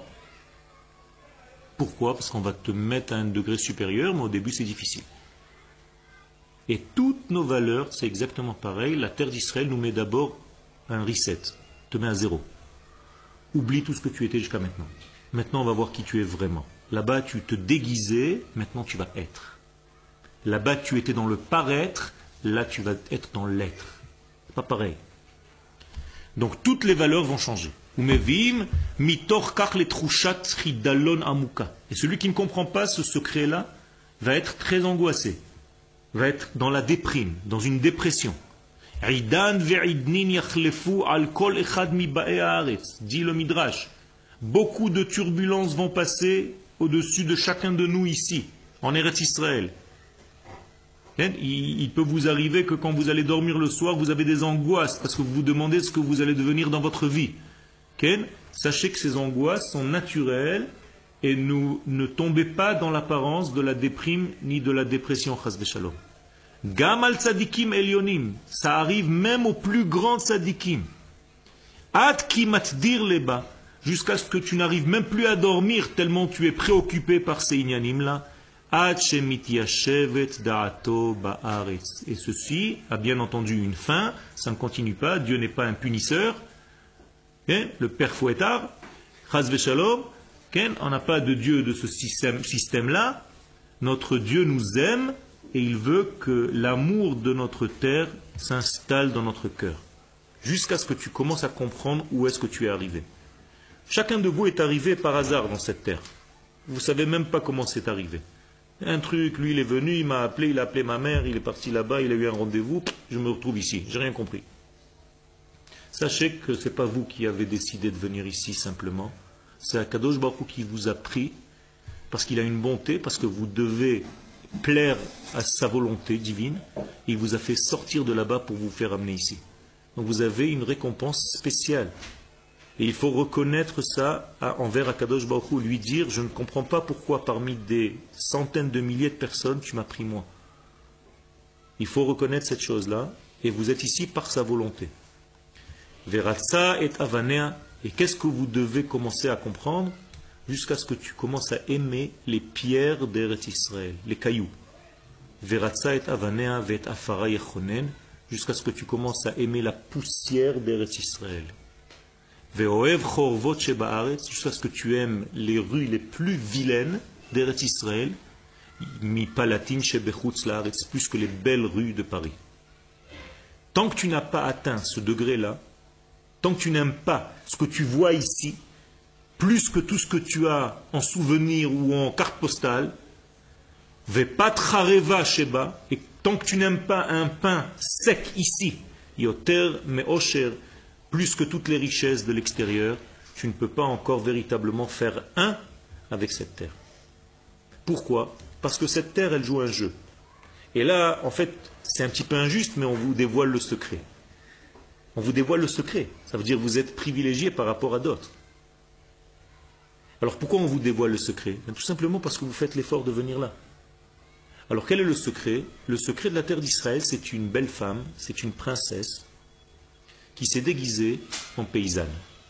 Pourquoi? Parce qu'on va te mettre à un degré supérieur, mais au début c'est difficile. Et toutes nos valeurs, c'est exactement pareil, la terre d'Israël nous met d'abord un reset, te met à zéro. Oublie tout ce que tu étais jusqu'à maintenant. Maintenant, on va voir qui tu es vraiment. Là-bas, tu te déguisais, maintenant tu vas être. Là-bas, tu étais dans le paraître, là, tu vas être dans l'être. C'est pas pareil. Donc, toutes les valeurs vont changer. Et celui qui ne comprend pas ce secret-là va être très angoissé, va être dans la déprime, dans une dépression. Dit le Midrash. Beaucoup de turbulences vont passer au-dessus de chacun de nous ici, en Eretz Israël. Il peut vous arriver que quand vous allez dormir le soir, vous avez des angoisses, parce que vous vous demandez ce que vous allez devenir dans votre vie. Sachez que ces angoisses sont naturelles et ne tombez pas dans l'apparence de la déprime ni de la dépression. Chas v'shalom. Gam al tzadikim elyonim, ça arrive même aux plus grands tzadikim. Ad ki matdir leba, jusqu'à ce que tu n'arrives même plus à dormir tellement tu es préoccupé par ces inyanim là. Ad shemit yashevet da'ato ba'aretz. Et ceci a bien entendu une fin, ça ne continue pas, Dieu n'est pas un punisseur. Le père fouettard, chas v'shalom, on n'a pas de Dieu de ce système-là. Notre Dieu nous aime et il veut que l'amour de notre terre s'installe dans notre cœur. Jusqu'à ce que tu commences à comprendre où est-ce que tu es arrivé. Chacun de vous est arrivé par hasard dans cette terre. Vous ne savez même pas comment c'est arrivé. Un truc, lui il est venu, il m'a appelé, il a appelé ma mère, il est parti là-bas, il a eu un rendez-vous, je me retrouve ici, j'ai rien compris. Sachez que ce n'est pas vous qui avez décidé de venir ici simplement, c'est Akadosh Baruch Hu qui vous a pris, parce qu'il a une bonté, parce que vous devez plaire à sa volonté divine, et il vous a fait sortir de là-bas pour vous faire amener ici. Donc vous avez une récompense spéciale. Et il faut reconnaître ça envers Akadosh Baruch Hu, lui dire, je ne comprends pas pourquoi parmi des centaines de milliers de personnes, tu m'as pris moi. Il faut reconnaître cette chose-là, et vous êtes ici par sa volonté. Veratza et avanea, et qu'est-ce que vous devez commencer à comprendre jusqu'à ce que tu commences à aimer les pierres d'Eretz Israël, les cailloux. Veratza et avanea vet afara yechonen, jusqu'à ce que tu commences à aimer la poussière d'Eretz Israël. Ve'oev chorvot sheba'aretz, jusqu'à ce que tu aimes les rues les plus vilaines d'Eretz Israël, mi palatin shebechutz la'aretz, plus que les belles rues de Paris. Tant que tu n'as pas atteint ce degré-là, tant que tu n'aimes pas ce que tu vois ici, plus que tout ce que tu as en souvenir ou en carte postale, ve'patrareva sheba, et tant que tu n'aimes pas un pain sec ici, yoter me'osher, plus que toutes les richesses de l'extérieur, tu ne peux pas encore véritablement faire un avec cette terre. Pourquoi? Parce que cette terre, elle joue un jeu. Et là, en fait, c'est un petit peu injuste, mais on vous dévoile le secret. On vous dévoile le secret. Ça veut dire que vous êtes privilégié par rapport à d'autres. Alors pourquoi on vous dévoile le secret? Tout simplement parce que vous faites l'effort de venir là. Alors quel est le secret? Le secret de la terre d'Israël, c'est une belle femme, c'est une princesse, qui s'est déguisée en paysanne.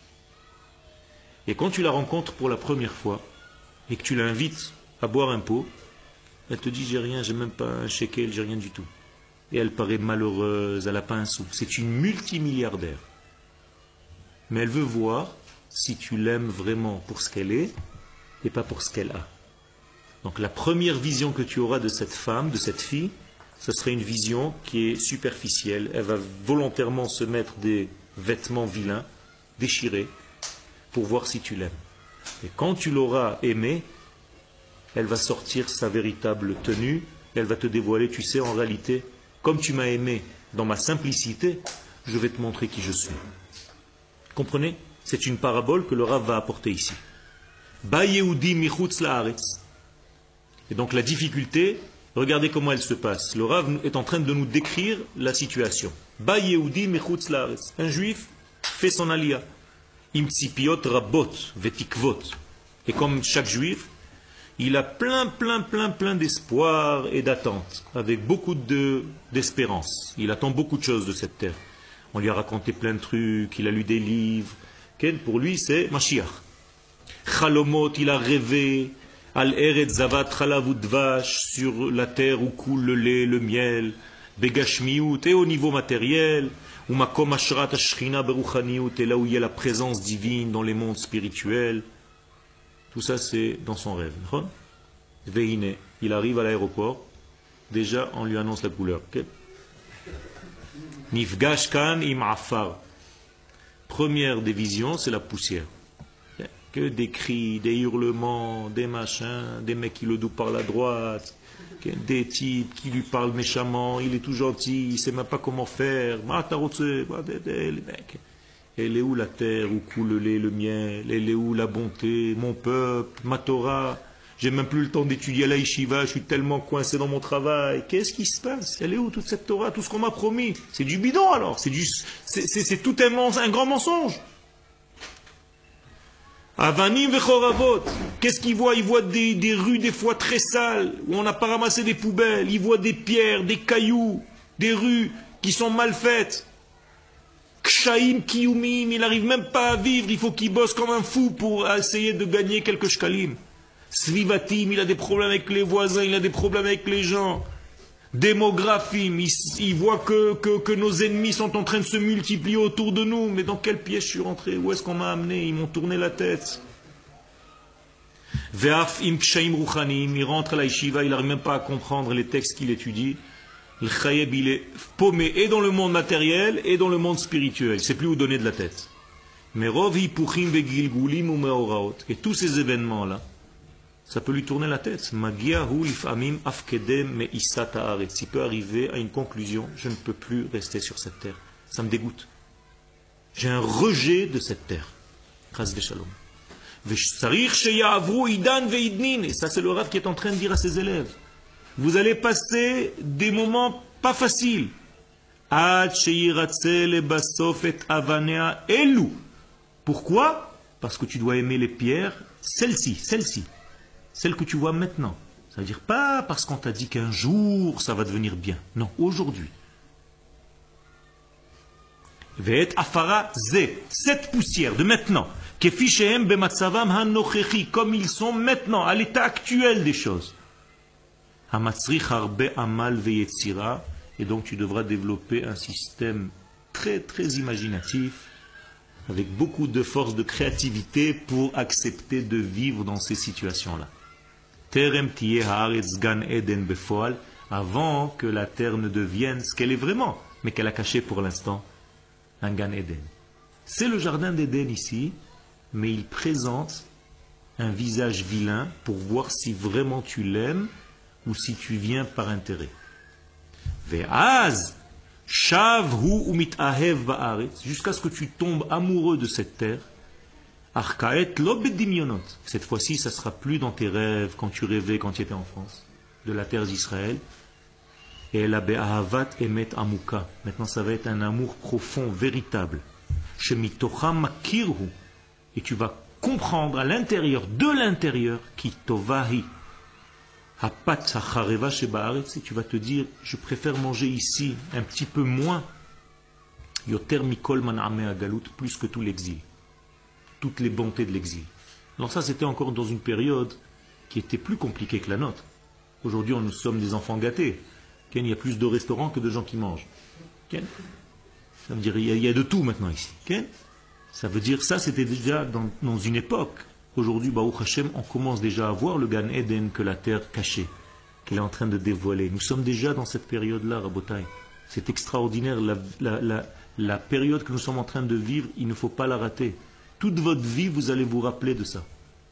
Et quand tu la rencontres pour la première fois, et que tu l'invites à boire un pot, elle te dit, j'ai rien, j'ai même pas un shekel, j'ai rien du tout. Et elle paraît malheureuse, elle n'a pas un sou. C'est une multimilliardaire. Mais elle veut voir si tu l'aimes vraiment pour ce qu'elle est, et pas pour ce qu'elle a. Donc la première vision que tu auras de cette femme, de cette fille, ce serait une vision qui est superficielle. Elle va volontairement se mettre des vêtements vilains, déchirés, pour voir si tu l'aimes. Et quand tu l'auras aimée, elle va sortir sa véritable tenue, elle va te dévoiler, tu sais, en réalité, comme tu m'as aimé dans ma simplicité, je vais te montrer qui je suis. Comprenez? C'est une parabole que le Rav va apporter ici. Ba Yehudi michutz la'aretz. Et donc la difficulté, regardez comment elle se passe. Le Rav est en train de nous décrire la situation. Ba Yehudi michutz la'aretz. Un juif fait son aliyah. Im tzipiot rabot vetikvot. Et comme chaque juif, il a plein d'espoir et d'attente, avec beaucoup d'espérance. Il attend beaucoup de choses de cette terre. On lui a raconté plein de trucs, il a lu des livres. Pour lui, c'est Mashiach. Chalomot, il a rêvé. Al eret zavat chalav udvash, sur la terre où coule le lait, le miel. Begashmiut, et au niveau matériel. Umakom ashrat ashchina beruchaniut, et là où il y a la présence divine dans les mondes spirituels. Tout ça, c'est dans son rêve. Veine, il arrive à l'aéroport. Déjà, on lui annonce la couleur. Nifgash kan im afar. Première des visions, c'est la poussière. Que des cris, des hurlements, des machins, des mecs qui le douent par la droite, des types qui lui parlent méchamment, il est tout gentil, il ne sait même pas comment faire. Elle est où la terre, où coule le lait, le miel? Elle est où la bonté, mon peuple, ma Torah? J'ai même plus le temps d'étudier à la yeshiva, je suis tellement coincé dans mon travail. Qu'est-ce qui se passe? Elle est où toute cette Torah, tout ce qu'on m'a promis? C'est du bidon alors, c'est tout un grand mensonge. Avanim vechoravot. Qu'est-ce qu'il voit? Il voit des rues des fois très sales, où on n'a pas ramassé des poubelles. Il voit des pierres, des cailloux, des rues qui sont mal faites. Kshaim kiyumim, il n'arrive même pas à vivre, il faut qu'il bosse comme un fou pour essayer de gagner quelques shkalim. Svivatim, il a des problèmes avec les voisins, il a des problèmes avec les gens. Démographim, il voit que nos ennemis sont en train de se multiplier autour de nous. Mais dans quel piège je suis rentré? Où est-ce qu'on m'a amené? Ils m'ont tourné la tête. Ve'af im kshaim ruchanim, il rentre à la yeshiva, il n'arrive même pas à comprendre les textes qu'il étudie. Le chayeb, il est paumé et dans le monde matériel et dans le monde spirituel. Il ne sait plus où donner de la tête. Merov hipuchim vegilgulim ou meoraot. Et tous ces événements-là, ça peut lui tourner la tête. Magiahu lifamim afkedem me'issat haaretz. Il peut arriver à une conclusion, je ne peux plus rester sur cette terre. Ça me dégoûte. J'ai un rejet de cette terre. Chas v'shalom. Et ça, c'est le Rav qui est en train de dire à ses élèves. Vous allez passer des moments pas faciles. Pourquoi? Parce que tu dois aimer les pierres, celle-ci, celle que tu vois maintenant. Ça veut dire pas parce qu'on t'a dit qu'un jour ça va devenir bien. Non, aujourd'hui. Cette poussière de maintenant, comme ils sont maintenant, à l'état actuel des choses. Et donc tu devras développer un système très très imaginatif, avec beaucoup de force de créativité pour accepter de vivre dans ces situations-là. Avant que la terre ne devienne ce qu'elle est vraiment, mais qu'elle a caché pour l'instant, un Gan Eden. C'est le jardin d'Éden ici, mais il présente un visage vilain pour voir si vraiment tu l'aimes ou si tu viens par intérêt. Ve'az shavhu umitahev ba'aretz, jusqu'à ce que tu tombes amoureux de cette terre. Arkaet lo bedimyonot. Cette fois-ci, ça sera plus dans tes rêves quand tu rêvais quand tu étais en France, de la terre d'Israël. Et la be'ahavat emet amuka. Maintenant, ça va être un amour profond, véritable. Shemitocha makirhu. Et tu vas comprendre à l'intérieur, de l'intérieur, ki tovahi. Hapat sachareva sheba'aretz. Et tu vas te dire, je préfère manger ici un petit peu moins. Yoter mikol man'ame agalut, plus que tout l'exil. Toutes les bontés de l'exil. Alors ça, c'était encore dans une période qui était plus compliquée que la nôtre. Aujourd'hui, nous sommes des enfants gâtés. Il y a plus de restaurants que de gens qui mangent. Ça veut dire il y a de tout maintenant ici. Ça veut dire ça, c'était déjà dans une époque. Aujourd'hui, Baruch Hashem, on commence déjà à voir le Gan Eden que la terre cachait, qu'elle est en train de dévoiler. Nous sommes déjà dans cette période-là, Rabotai. C'est extraordinaire. La période que nous sommes en train de vivre, il ne faut pas la rater. Toute votre vie, vous allez vous rappeler de ça.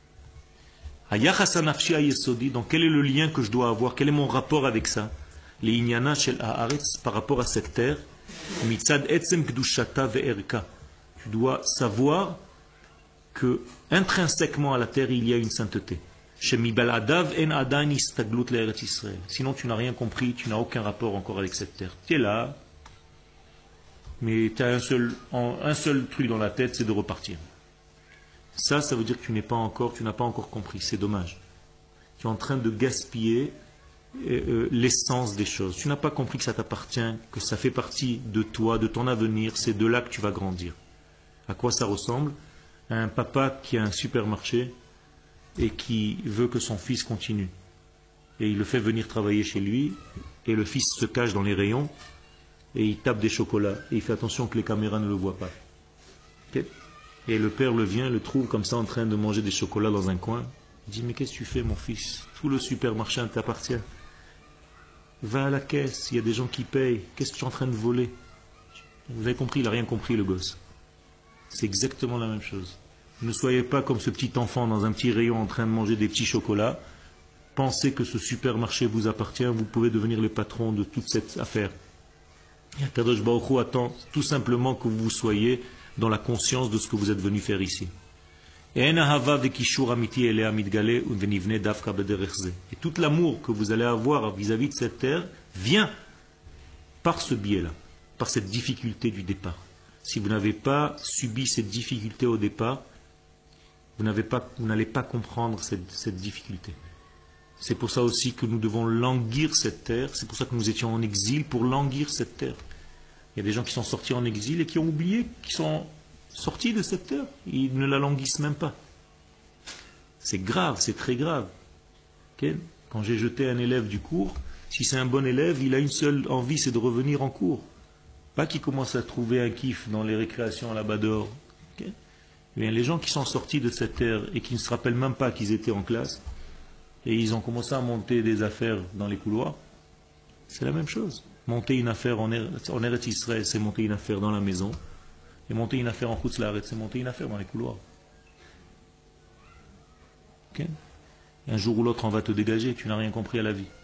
Donc quel est le lien que je dois avoir? Quel est mon rapport avec ça? Les inyana shel haaretz, par rapport à cette terre, mitzad etzem kdushata ve'erka. Tu dois savoir que intrinsèquement à la terre il y a une sainteté. Shemibal adav en adain istaglut le'eretz Israël. Sinon tu n'as rien compris, tu n'as aucun rapport encore avec cette terre. Tu es là, mais tu as un seul truc dans la tête, c'est de repartir. Ça veut dire que tu n'as pas encore compris. C'est dommage. Tu es en train de gaspiller l'essence des choses. Tu n'as pas compris que ça t'appartient, que ça fait partie de toi, de ton avenir, c'est de là que tu vas grandir. À quoi ça ressemble? À un papa qui a un supermarché et qui veut que son fils continue. Et il le fait venir travailler chez lui, et le fils se cache dans les rayons, et il tape des chocolats, et il fait attention que les caméras ne le voient pas. Okay? Et le père le trouve comme ça en train de manger des chocolats dans un coin. Il dit, mais qu'est-ce que tu fais mon fils? Tout le supermarché t'appartient. Va à la caisse, il y a des gens qui payent. Qu'est-ce que tu es en train de voler? Vous avez compris, il n'a rien compris le gosse. C'est exactement la même chose. Ne soyez pas comme ce petit enfant dans un petit rayon en train de manger des petits chocolats. Pensez que ce supermarché vous appartient, vous pouvez devenir le patron de toute cette affaire. Et Kadosh Baruch Hu attend tout simplement que vous soyez dans la conscience de ce que vous êtes venu faire ici. Et tout l'amour que vous allez avoir vis-à-vis de cette terre vient par ce biais-là, par cette difficulté du départ. Si vous n'avez pas subi cette difficulté au départ, vous n'allez pas comprendre cette difficulté. C'est pour ça aussi que nous devons languir cette terre, c'est pour ça que nous étions en exil, pour languir cette terre. Il y a des gens qui sont sortis en exil et qui ont oublié qu'ils sont sortis de cette terre. Ils ne la languissent même pas. C'est grave, c'est très grave. Okay? Quand j'ai jeté un élève du cours, si c'est un bon élève, il a une seule envie, c'est de revenir en cours. Pas qu'il commence à trouver un kiff dans les récréations là-bas dehors. Okay? Mais les gens qui sont sortis de cette terre et qui ne se rappellent même pas qu'ils étaient en classe, et ils ont commencé à monter des affaires dans les couloirs, c'est la même chose. Monter une affaire en Eretz Israël, c'est monter une affaire dans la maison. Et monter une affaire en Khutz Laaretz, c'est monter une affaire dans les couloirs. Okay? Et un jour ou l'autre, on va te dégager, tu n'as rien compris à la vie.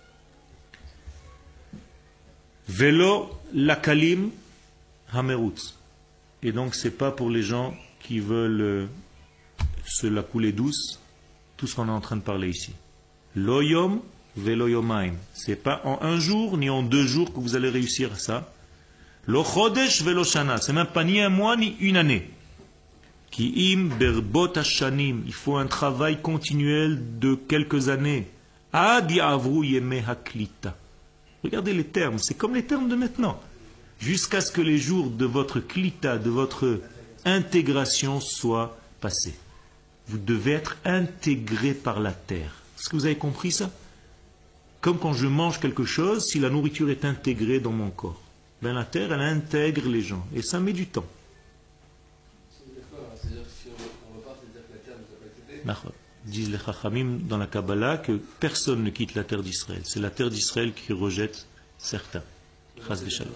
Vélo lakalim hamerutz. Et donc, c'est pas pour les gens qui veulent se la couler douce, tout ce qu'on est en train de parler ici. Loyom vélo yomaim. C'est pas en un jour ni en 2 jours que vous allez réussir ça. Lo chodesh vélo shana. C'est même pas ni un mois ni une année. Ki im berbot hashanim. Il faut un travail continuel de quelques années. Ad ya'avru yemei haklita. Regardez les termes, c'est comme les termes de maintenant. Jusqu'à ce que les jours de votre klita, de votre intégration soient passés. Vous devez être intégré par la terre. Est-ce que vous avez compris ça? Comme quand je mange quelque chose, si la nourriture est intégrée dans mon corps, ben la terre, elle intègre les gens. Et ça met du temps. C'est-à-dire que si on repart, c'est-à-dire que la terre nous a pas été. Disent les Chachamim dans la Kabbalah que personne ne quitte la terre d'Israël. C'est la terre d'Israël qui rejette certains. Chas v'shalom.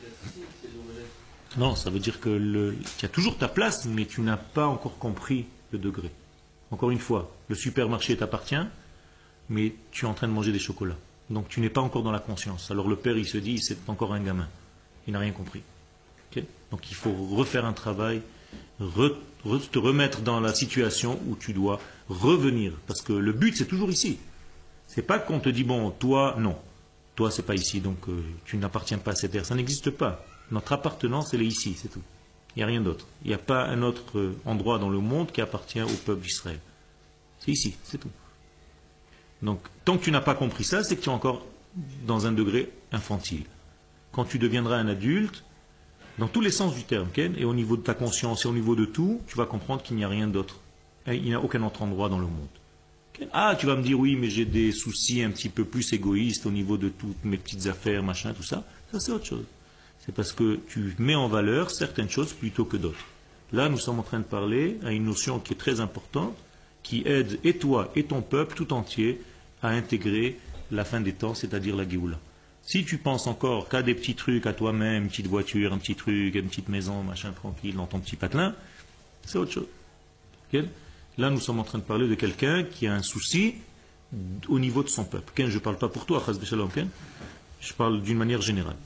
Non, ça veut dire que tu as toujours ta place, mais tu n'as pas encore compris le degré. Encore une fois, le supermarché t'appartient, mais tu es en train de manger des chocolats. Donc tu n'es pas encore dans la conscience. Alors le père, il se dit, c'est encore un gamin. Il n'a rien compris. Okay? Donc il faut refaire un travail, te remettre dans la situation où tu dois revenir. Parce que le but, c'est toujours ici. C'est pas qu'on te dit, bon, toi, non. Toi, c'est pas ici, donc tu n'appartiens pas à cette terre. Ça n'existe pas. Notre appartenance, elle est ici, c'est tout. Il n'y a rien d'autre. Il n'y a pas un autre endroit dans le monde qui appartient au peuple d'Israël. C'est ici, c'est tout. Donc, tant que tu n'as pas compris ça, c'est que tu es encore dans un degré infantile. Quand tu deviendras un adulte, dans tous les sens du terme, Ken, et au niveau de ta conscience et au niveau de tout, tu vas comprendre qu'il n'y a rien d'autre. Et il n'y a aucun autre endroit dans le monde. Ken. Ah, tu vas me dire, oui, mais j'ai des soucis un petit peu plus égoïstes au niveau de toutes mes petites affaires, machin, tout ça. Ça, c'est autre chose. C'est parce que tu mets en valeur certaines choses plutôt que d'autres. Là, nous sommes en train de parler à une notion qui est très importante, qui aide et toi et ton peuple tout entier à intégrer la fin des temps, c'est-à-dire la Géoula. Si tu penses encore qu'à des petits trucs à toi-même, une petite voiture, un petit truc, une petite maison, machin tranquille, dans ton petit patelin, c'est autre chose. Okay? Là, nous sommes en train de parler de quelqu'un qui a un souci au niveau de son peuple. Je ne parle pas pour toi, Chas v'shalom, je parle d'une manière générale.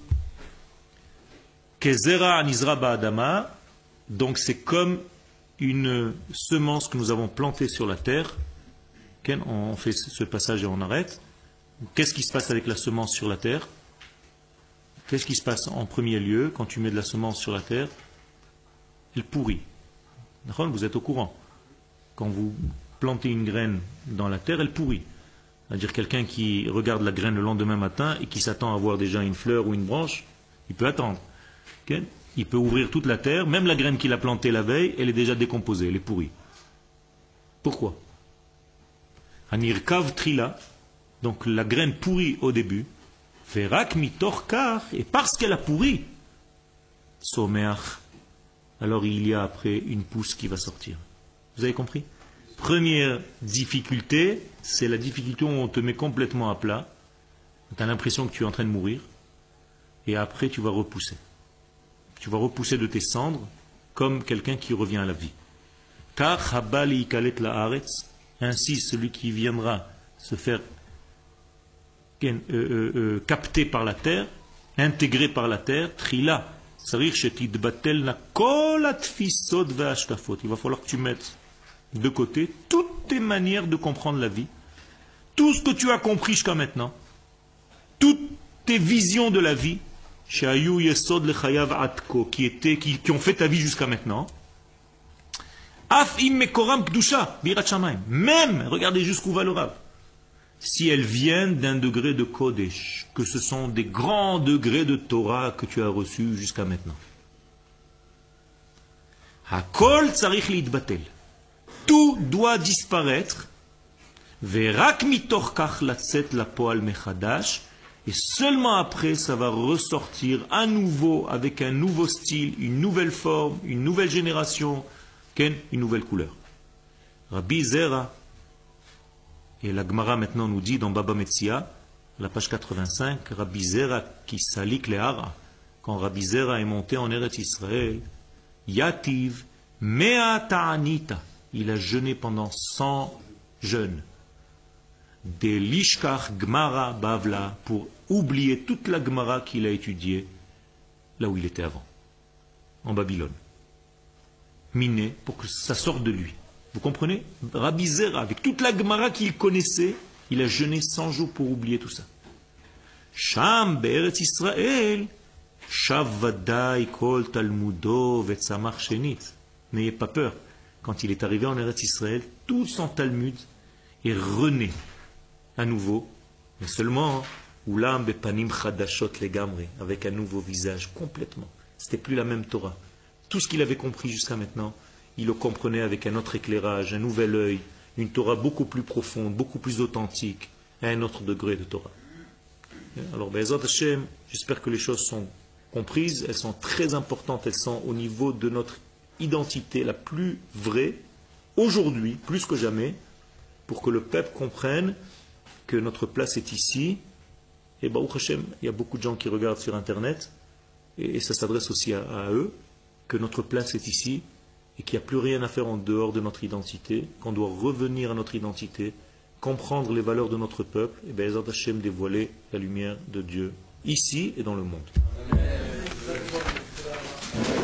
Kezera anizra ba'adama, donc c'est comme une semence que nous avons plantée sur la terre. On fait ce passage et on arrête. Qu'est-ce qui se passe avec la semence sur la terre? Qu'est-ce qui se passe en premier lieu quand tu mets de la semence sur la terre? Elle pourrit. Vous êtes au courant. Quand vous plantez une graine dans la terre, elle pourrit. C'est-à-dire quelqu'un qui regarde la graine le lendemain matin et qui s'attend à voir déjà une fleur ou une branche, il peut attendre. Okay? Il peut ouvrir toute la terre, même la graine qu'il a plantée la veille, elle est déjà décomposée, elle est pourrie. Pourquoi? Anirkav trila, donc la graine pourrit au début, verak mitorkar, et parce qu'elle a pourri, someach, alors il y a après une pousse qui va sortir. Vous avez compris? Première difficulté, c'est la difficulté où on te met complètement à plat, tu as l'impression que tu es en train de mourir, et après tu vas repousser. Tu vas repousser de tes cendres comme quelqu'un qui revient à la vie. Car habali ikalet la haaretz, ainsi celui qui viendra se faire capter par la terre, intégré par la terre, trila, il va falloir que tu mettes de côté toutes tes manières de comprendre la vie, tout ce que tu as compris jusqu'à maintenant, toutes tes visions de la vie, qui ont fait ta vie jusqu'à maintenant. Même, regardez jusqu'où va le Rav, si elles viennent d'un degré de Kodesh, que ce sont des grands degrés de Torah que tu as reçus jusqu'à maintenant. Hakol tzarich litbatel. Tout doit disparaître. Verak mitorkach latzet lapoal mechadash. Et seulement après, ça va ressortir à nouveau avec un nouveau style, une nouvelle forme, une nouvelle génération, une nouvelle couleur. Rabbi Zera, et la Gemara maintenant nous dit dans Baba Metzia, la page 85, Rabbi Zera qui salik le hara, quand Rabbi Zera est monté en Eretz Israël, Yativ, Mea Ta'anita. Il a jeûné pendant 100 jeûnes. Des Lishkach Gmara Bavla, pour oublier toute la Gmara qu'il a étudiée là où il était avant, en Babylone. Miné, pour que ça sorte de lui. Vous comprenez? Rabbi Zera, avec toute la Gemara qu'il connaissait, il a jeûné 100 jours pour oublier tout ça. Sham be'eretz Israël, shavadai kol talmudo vetzamach shenit. N'ayez pas peur. Quand il est arrivé en Eretz Israël, tout son Talmud est rené à nouveau, mais seulement ulam bepanim chadashot legamre, avec un nouveau visage complètement. C'était plus la même Torah. Tout ce qu'il avait compris jusqu'à maintenant, il le comprenait avec un autre éclairage, un nouvel œil, une Torah beaucoup plus profonde, beaucoup plus authentique, à un autre degré de Torah. Alors, Be'ezrat Hashem, j'espère que les choses sont comprises, elles sont très importantes, elles sont au niveau de notre identité la plus vraie, aujourd'hui, plus que jamais, pour que le peuple comprenne que notre place est ici. Et Baruch Hashem, il y a beaucoup de gens qui regardent sur Internet, et ça s'adresse aussi à eux, que notre place est ici, et qu'il n'y a plus rien à faire en dehors de notre identité, qu'on doit revenir à notre identité, comprendre les valeurs de notre peuple, et Be'ezrat Hashem dévoiler la lumière de Dieu, ici et dans le monde. Amen.